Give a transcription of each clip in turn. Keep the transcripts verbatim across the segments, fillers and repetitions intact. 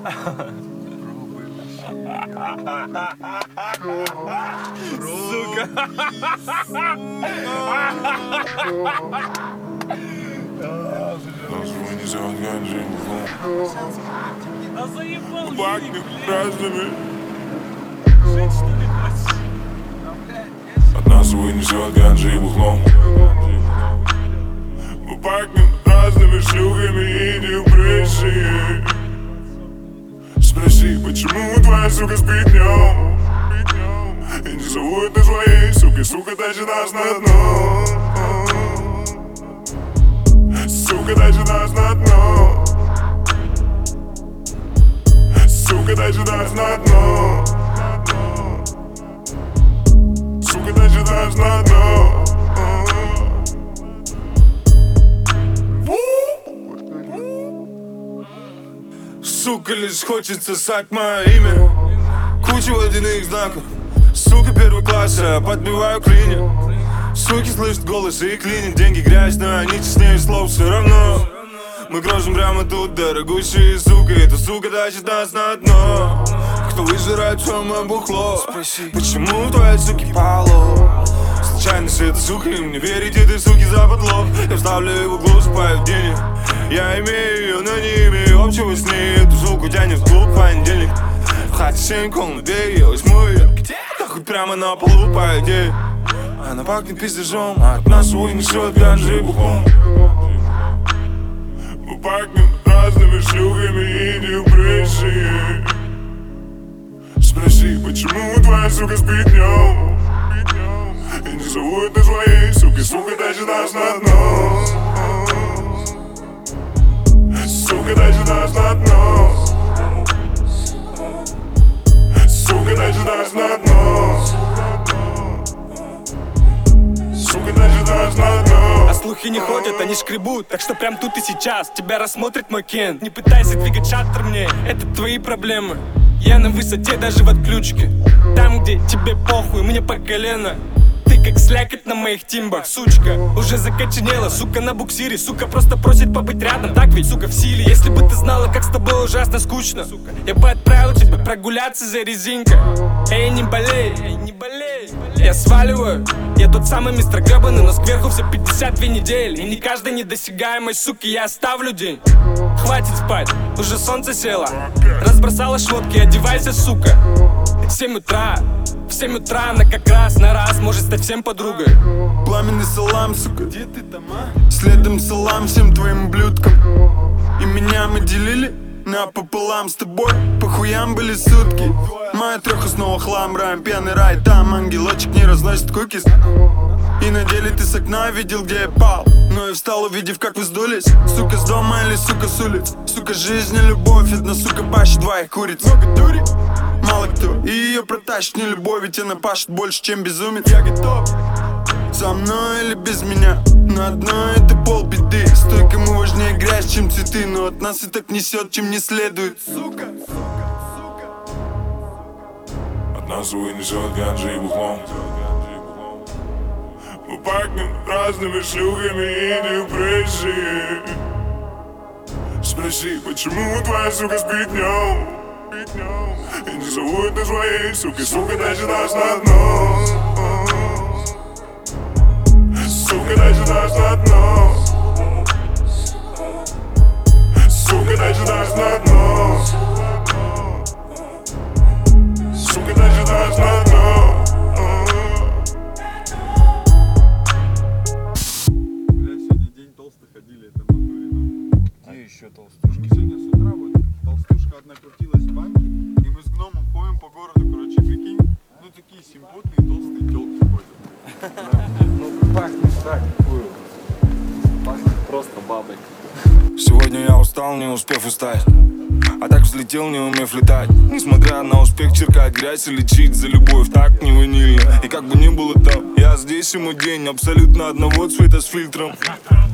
Сука. А заебал Баками разными. От нас вынесет ганджи бухлом. Мы пахнем разными шлюхами и депрессией. Спроси, почему твоя сука спит днем и не зовут на своей суки. Сука тащит нас на дно. Сука тащит нас на дно. Сука тащит нас на дно. Сука тащит нас на дно. Сука, лишь хочется ссать мое имя. Куча водяных знаков. Сука, первый класс, я подбиваю клинья. Суки слышат голос и клинят. Деньги грязь, но они честнее слов все равно. Мы грожим прямо тут, дорогущие сука. Эта сука тащит нас на дно. Кто выжирает самое бухло? Спроси, почему твои суки поло? Случайность это сука, им не верите, ты суки за подлог. Я вставлю его в углу, спаю денег. Я имею ее, но не имею общего с ней. Эту суку тянет в клуб в понедельник. В хате семь комнат, я возьму ее. Да хоть прямо на полу, по идее. Она пахнет пиздежом, а от нас унесет ганджи бухлом. Мы пахнем разными шлюхами и депрессией. Спроси, почему твоя сука спит днем и не зовут на своей суки. Сука тащит нас на дно. Сука тащит нас на дно. Сука тащит нас на дно. Сука тащит нас на дно. А слухи не ходят, они шкребут. Так что прям тут и сейчас тебя рассмотрит мой Кен. Не пытайся двигать шаттер мне, это твои проблемы. Я на высоте даже в отключке. Там, где тебе похуй, мне по колено. Ты как слякоть на моих тимбах, сучка. Уже закоченела, сука, на буксире. Сука просто просит побыть рядом, так ведь, сука, в силе. Если бы ты знала, как с тобой ужасно скучно, сука, я бы отправил тебя прогуляться за резинкой. Эй, не болей, эй, не болей. Я сваливаю, я тот самый мистер гребаный, но сверху все пятьдесят две недели. И не каждой недосягаемой, суки, я оставлю день. Хватит спать, уже солнце село. Разбросала шмотки, одевайся, сука. В семь утра, в семь утра она как раз на раз может стать всем подругой. Пламенный салам, сука, где ты там, а? Следом салам всем твоим блюдкам. И меня мы делили напополам с тобой. По хуям были сутки. Моя трёха снова хлам, раем пьяный рай. Там ангелочек не разносит кукис. И на деле ты с окна видел, где я пал. Но я встал, увидев, как вы сдулись. Сука с дома или сука с улиц. Сука, жизнь и любовь, одна сука пащит двоих куриц. Много дури, мало кто, и ее протащит не любовь. Ведь она пашет больше, чем безумец. Я готов, со мной или без меня. На одно это полбеды. Стойка ему важнее грязь, чем цветы. Но от нас и так несет, чем не следует. Сука, от нас вынесет ганджи бухлом. Мы пахнем разными шлюхами и депрессией. Спроси, почему твоя сука спит днем и не зовут на своей суки. Сука тащит нас на дно. Сука тащит нас на дно. Сука тащит нас на дно. Сука тащит нас на дно. Еще толстушки. Мы сегодня с утра вот толстушка одна крутилась в банке, и мы с гномом ходим по городу, короче, прикинь, ну такие симпотные толстые телки ходят. Ну пахнет так, хуй. Пахнет просто бабой. Сегодня я устал, не успев устать, а так взлетел, не умев летать. Несмотря на успех, черкать грязь и лечить за любовь так не ванильно. И как бы ни было там, я здесь ему день абсолютно одного цвета с фильтром.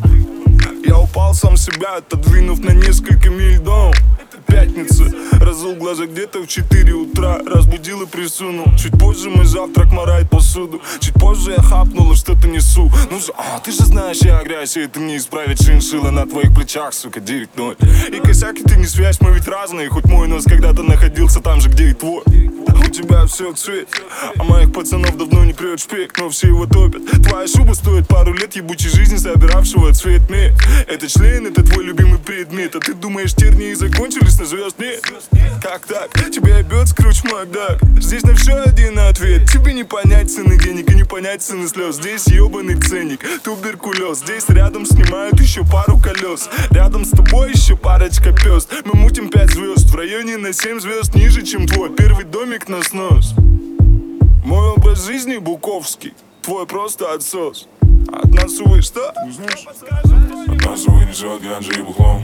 Я упал сам себя, отодвинув на несколько миль дом. Пятница, разул глаза где-то в четыре утра. Разбудил и присунул. Чуть позже мой завтрак морает посуду. Чуть позже я хапнул и что-то несу. Ну же, а, ты же знаешь, я грязь, и это мне исправить шиншилла на твоих плечах, сука, девять ноль. И косяк, и ты не связь, мы ведь разные. Хоть мой нос когда-то находился там же, где и твой. У тебя все цвет, а моих пацанов давно не клюет шпик, но все его топят. Твоя шуба стоит пару лет ебучей жизни, собиравшего цвет мед. Это член, это твой любимый предмет. А ты думаешь, тернии закончились, на звезд нет? Как так? Тебя ебет скруч Макдак. Здесь на все один ответ. Тебе не понять цены денег и не понять цены слез. Здесь ебаный ценник, туберкулез. Здесь рядом снимают еще пару колес. Рядом с тобой еще парочка пёс. Мы мутим пять звезд, в районе на семь звезд ниже, чем твой первый домик на снос. Мой образ жизни буковский, твой просто отсос. От нас, увы, что? Не знаешь? От нас, увы, несет ганджи и бухлом.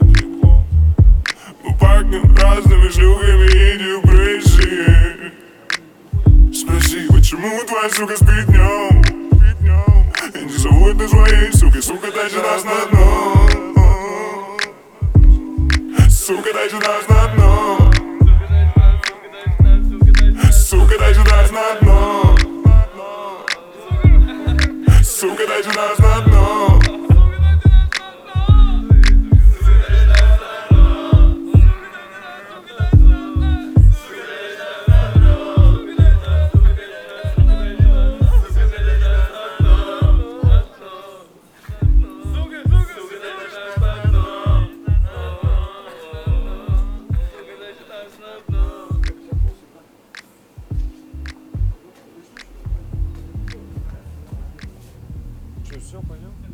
Мы пахнем разными шлюхами и депрессией. Спроси, почему твоя сука спит днем? И не зовут на своей суки, сука, тащит нас на дно. Сука, тащит нас на дно. Сука, тащит нас на дно. Сука, тащит нас на дно. Что, все, пойдем?